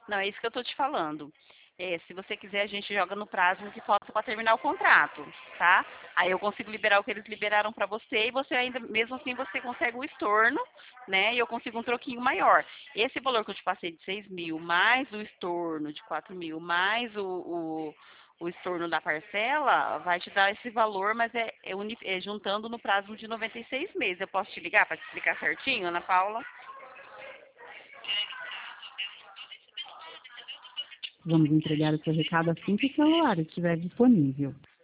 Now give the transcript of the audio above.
Não, é isso que eu tô te falando. Se você quiser, a gente joga no prazo que falta para terminar o contrato, tá? Aí eu consigo liberar o que eles liberaram para você e você ainda, mesmo assim, você consegue o estorno, né? E eu consigo um troquinho maior. Esse valor que eu te passei de 6.000, mais o estorno de 4.000, mais o estorno da parcela, vai te dar esse valor, mas é juntando no prazo de 96 meses. Eu posso te ligar para te explicar certinho, Ana Paula? Vamos entregar o seu recado assim que o celular estiver disponível.